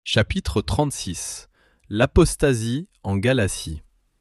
Chapitre 36. L'apostasie en Galatie.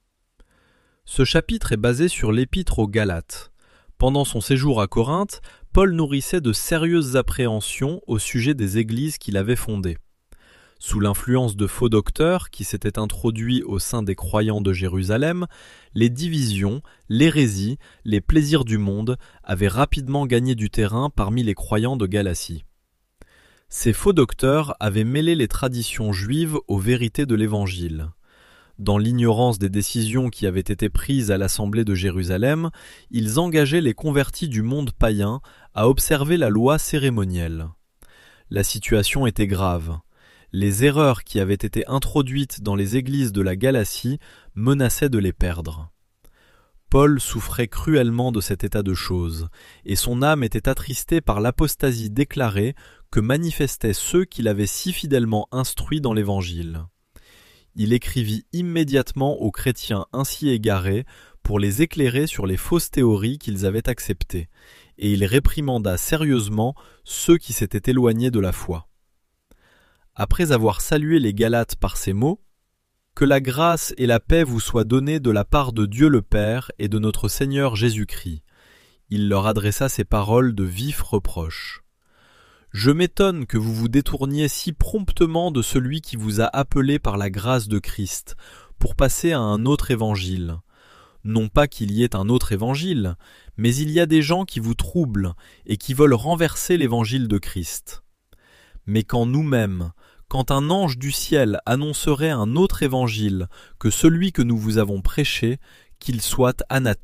Ce chapitre est basé sur l'épître aux Galates. Pendant son séjour à Corinthe, Paul nourrissait de sérieuses appréhensions au sujet des églises qu'il avait fondées. Sous l'influence de faux docteurs qui s'étaient introduits au sein des croyants de Jérusalem, les divisions, l'hérésie, les plaisirs du monde avaient rapidement gagné du terrain parmi les croyants de Galatie. Ces faux docteurs avaient mêlé les traditions juives aux vérités de l'Évangile. Dans l'ignorance des décisions qui avaient été prises à l'Assemblée de Jérusalem, ils engageaient les convertis du monde païen à observer la loi cérémonielle. La situation était grave. Les erreurs qui avaient été introduites dans les églises de la Galatie menaçaient de les perdre. Paul souffrait cruellement de cet état de choses, et son âme était attristée par l'apostasie déclarée que manifestaient ceux qui l'avaient si fidèlement instruit dans l'Évangile. Il écrivit immédiatement aux chrétiens ainsi égarés pour les éclairer sur les fausses théories qu'ils avaient acceptées, et il réprimanda sérieusement ceux qui s'étaient éloignés de la foi. Après avoir salué les Galates par ces mots, « Que la grâce et la paix vous soient données de la part de Dieu le Père et de notre Seigneur Jésus-Christ. » Il leur adressa ces paroles de vifs reproches. « Je m'étonne que vous vous détourniez si promptement de celui qui vous a appelé par la grâce de Christ, pour passer à un autre évangile. Non pas qu'il y ait un autre évangile, mais il y a des gens qui vous troublent et qui veulent renverser l'évangile de Christ. Mais quand nous-mêmes, quand un ange du ciel annoncerait un autre évangile que celui que nous vous avons prêché, qu'il soit anathème. »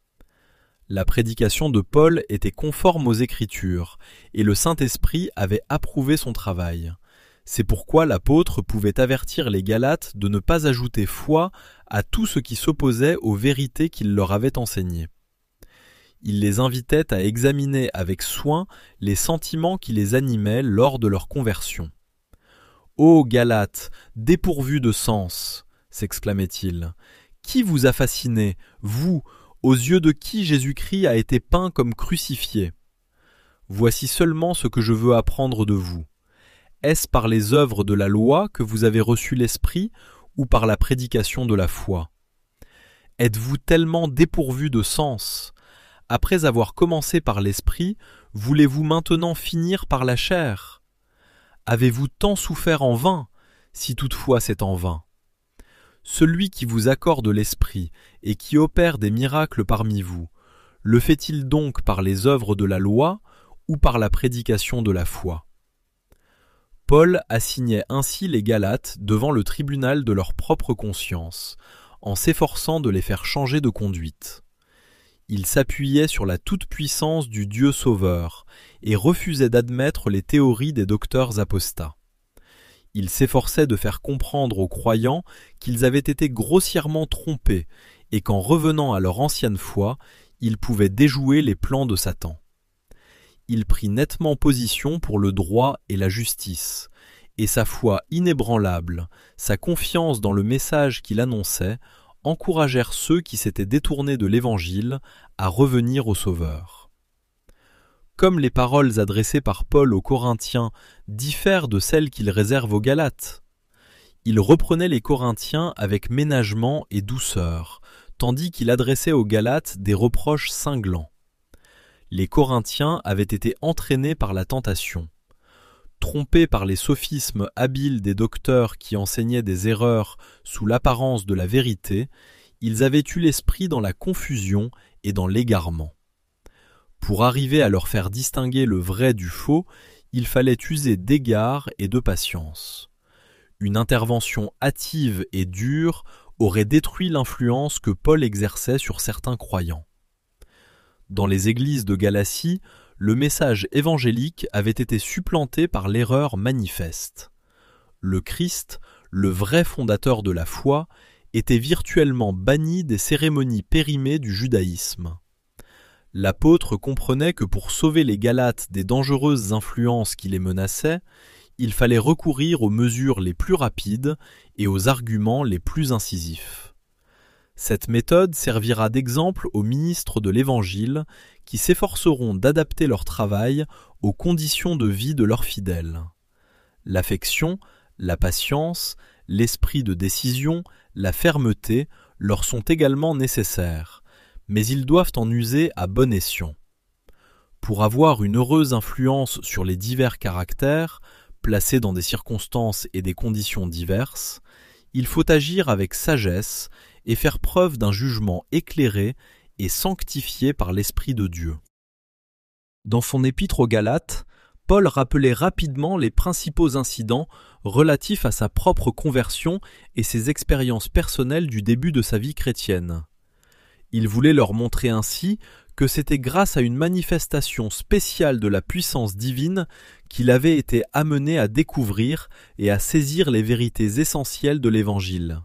La prédication de Paul était conforme aux Écritures, et le Saint-Esprit avait approuvé son travail. C'est pourquoi l'apôtre pouvait avertir les Galates de ne pas ajouter foi à tout ce qui s'opposait aux vérités qu'il leur avait enseignées. Il les invitait à examiner avec soin les sentiments qui les animaient lors de leur conversion. « Ô Galates, dépourvus de sens !» s'exclamait-il. « Qui vous a fasciné, vous, aux yeux de qui Jésus-Christ a été peint comme crucifié? Voici seulement ce que je veux apprendre de vous. Est-ce par les œuvres de la loi que vous avez reçu l'Esprit ou par la prédication de la foi? Êtes-vous tellement dépourvus de sens? Après avoir commencé par l'Esprit, voulez-vous maintenant finir par la chair? Avez-vous tant souffert en vain, si toutefois c'est en vain? Celui qui vous accorde l'Esprit et qui opère des miracles parmi vous, le fait-il donc par les œuvres de la loi ou par la prédication de la foi? Paul assignait ainsi les Galates devant le tribunal de leur propre conscience, en s'efforçant de les faire changer de conduite. Il s'appuyait sur la toute-puissance du Dieu sauveur et refusait d'admettre les théories des docteurs apostats. Il s'efforçait de faire comprendre aux croyants qu'ils avaient été grossièrement trompés et qu'en revenant à leur ancienne foi, ils pouvaient déjouer les plans de Satan. Il prit nettement position pour le droit et la justice, et sa foi inébranlable, sa confiance dans le message qu'il annonçait, encouragèrent ceux qui s'étaient détournés de l'Évangile à revenir au Sauveur. Comme les paroles adressées par Paul aux Corinthiens diffèrent de celles qu'il réserve aux Galates, il reprenait les Corinthiens avec ménagement et douceur, tandis qu'il adressait aux Galates des reproches cinglants. Les Corinthiens avaient été entraînés par la tentation. Trompés par les sophismes habiles des docteurs qui enseignaient des erreurs sous l'apparence de la vérité, ils avaient eu l'esprit dans la confusion et dans l'égarement. Pour arriver à leur faire distinguer le vrai du faux, il fallait user d'égard et de patience. Une intervention hâtive et dure aurait détruit l'influence que Paul exerçait sur certains croyants. Dans les églises de Galatie, le message évangélique avait été supplanté par l'erreur manifeste. Le Christ, le vrai fondateur de la foi, était virtuellement banni des cérémonies périmées du judaïsme. L'apôtre comprenait que pour sauver les Galates des dangereuses influences qui les menaçaient, il fallait recourir aux mesures les plus rapides et aux arguments les plus incisifs. Cette méthode servira d'exemple aux ministres de l'Évangile qui s'efforceront d'adapter leur travail aux conditions de vie de leurs fidèles. L'affection, la patience, l'esprit de décision, la fermeté leur sont également nécessaires, mais ils doivent en user à bon escient. Pour avoir une heureuse influence sur les divers caractères, placés dans des circonstances et des conditions diverses, il faut agir avec sagesse et faire preuve d'un jugement éclairé et sanctifié par l'Esprit de Dieu. Dans son épître aux Galates, Paul rappelait rapidement les principaux incidents relatifs à sa propre conversion et ses expériences personnelles du début de sa vie chrétienne. Il voulait leur montrer ainsi que c'était grâce à une manifestation spéciale de la puissance divine qu'il avait été amené à découvrir et à saisir les vérités essentielles de l'Évangile.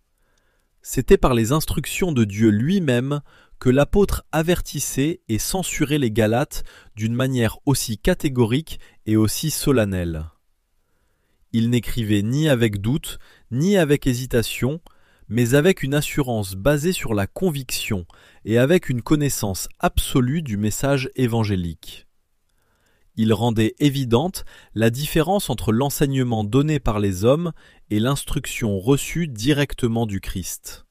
C'était par les instructions de Dieu lui-même que l'apôtre avertissait et censurait les Galates d'une manière aussi catégorique et aussi solennelle. Il n'écrivait ni avec doute, ni avec hésitation, mais avec une assurance basée sur la conviction et avec une connaissance absolue du message évangélique. Il rendait évidente la différence entre l'enseignement donné par les hommes et l'instruction reçue directement du Christ.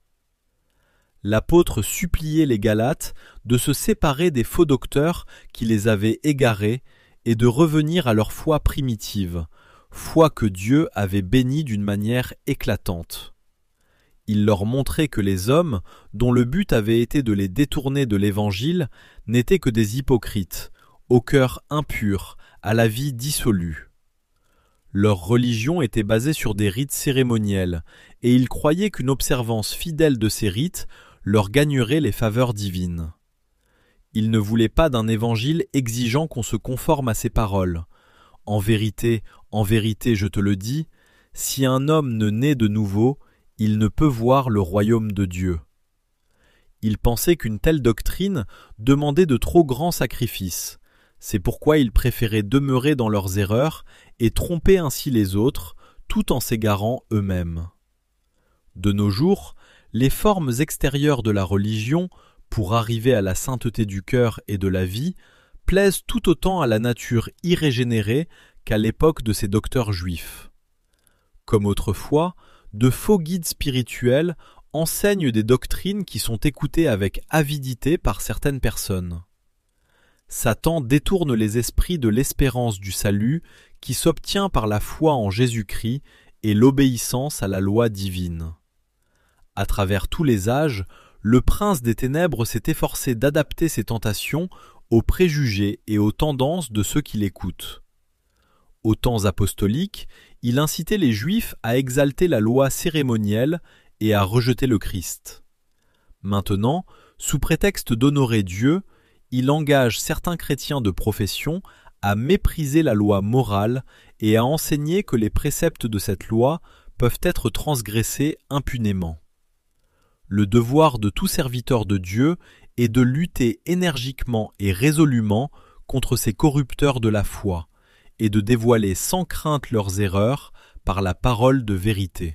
L'apôtre suppliait les Galates de se séparer des faux docteurs qui les avaient égarés et de revenir à leur foi primitive, foi que Dieu avait bénie d'une manière éclatante. Il leur montrait que les hommes, dont le but avait été de les détourner de l'Évangile, n'étaient que des hypocrites, au cœur impur, à la vie dissolue. Leur religion était basée sur des rites cérémoniels, et ils croyaient qu'une observance fidèle de ces rites leur gagnerait les faveurs divines. Ils ne voulaient pas d'un évangile exigeant qu'on se conforme à ses paroles. En vérité, je te le dis, si un homme ne naît de nouveau, il ne peut voir le royaume de Dieu. Ils pensaient qu'une telle doctrine demandait de trop grands sacrifices. C'est pourquoi ils préféraient demeurer dans leurs erreurs et tromper ainsi les autres, tout en s'égarant eux-mêmes. De nos jours, les formes extérieures de la religion, pour arriver à la sainteté du cœur et de la vie, plaisent tout autant à la nature irrégénérée qu'à l'époque de ces docteurs juifs. Comme autrefois, de faux guides spirituels enseignent des doctrines qui sont écoutées avec avidité par certaines personnes. Satan détourne les esprits de l'espérance du salut qui s'obtient par la foi en Jésus-Christ et l'obéissance à la loi divine. À travers tous les âges, le prince des ténèbres s'est efforcé d'adapter ses tentations aux préjugés et aux tendances de ceux qui l'écoutent. Aux temps apostoliques, il incitait les Juifs à exalter la loi cérémonielle et à rejeter le Christ. Maintenant, sous prétexte d'honorer Dieu, il engage certains chrétiens de profession à mépriser la loi morale et à enseigner que les préceptes de cette loi peuvent être transgressés impunément. Le devoir de tout serviteur de Dieu est de lutter énergiquement et résolument contre ces corrupteurs de la foi, et de dévoiler sans crainte leurs erreurs par la parole de vérité.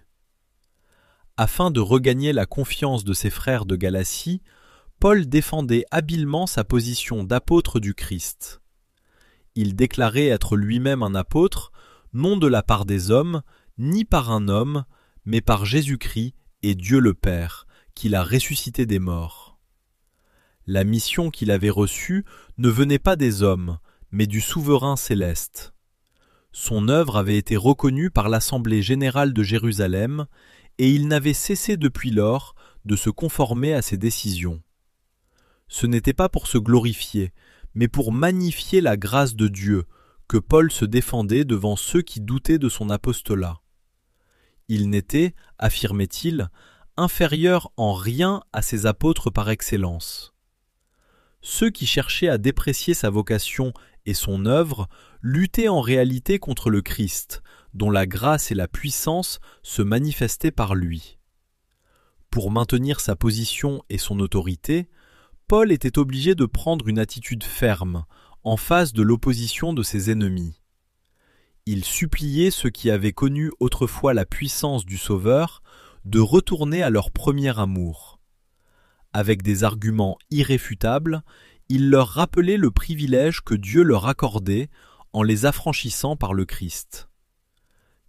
Afin de regagner la confiance de ses frères de Galatie, Paul défendait habilement sa position d'apôtre du Christ. Il déclarait être lui-même un apôtre, non de la part des hommes, ni par un homme, mais par Jésus-Christ et Dieu le Père, qui l'a ressuscité des morts. La mission qu'il avait reçue ne venait pas des hommes, mais du souverain céleste. Son œuvre avait été reconnue par l'Assemblée générale de Jérusalem, et il n'avait cessé depuis lors de se conformer à ses décisions. Ce n'était pas pour se glorifier, mais pour magnifier la grâce de Dieu, que Paul se défendait devant ceux qui doutaient de son apostolat. Il n'était, affirmait-il, inférieur en rien à ses apôtres par excellence. Ceux qui cherchaient à déprécier sa vocation et son œuvre luttaient en réalité contre le Christ, dont la grâce et la puissance se manifestaient par lui. Pour maintenir sa position et son autorité, Paul était obligé de prendre une attitude ferme, en face de l'opposition de ses ennemis. Il suppliait ceux qui avaient connu autrefois la puissance du Sauveur de retourner à leur premier amour. Avec des arguments irréfutables, il leur rappelait le privilège que Dieu leur accordait en les affranchissant par le Christ.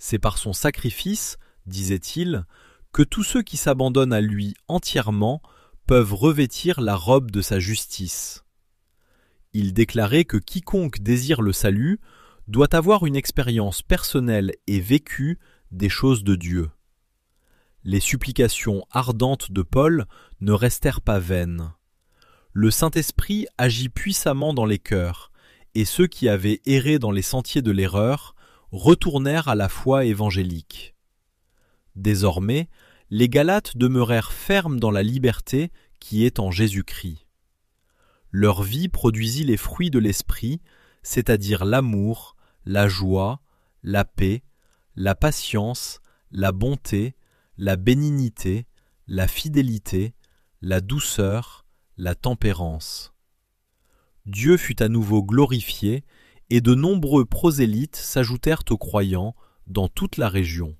C'est par son sacrifice, disait-il, que tous ceux qui s'abandonnent à lui entièrement peuvent revêtir la robe de sa justice. Il déclarait que quiconque désire le salut doit avoir une expérience personnelle et vécue des choses de Dieu. Les supplications ardentes de Paul ne restèrent pas vaines. Le Saint-Esprit agit puissamment dans les cœurs, et ceux qui avaient erré dans les sentiers de l'erreur retournèrent à la foi évangélique. Désormais, les Galates demeurèrent fermes dans la liberté qui est en Jésus-Christ. Leur vie produisit les fruits de l'esprit, c'est-à-dire l'amour, la joie, la paix, la patience, la bonté, la bénignité, la fidélité, la douceur, la tempérance. Dieu fut à nouveau glorifié, et de nombreux prosélytes s'ajoutèrent aux croyants dans toute la région.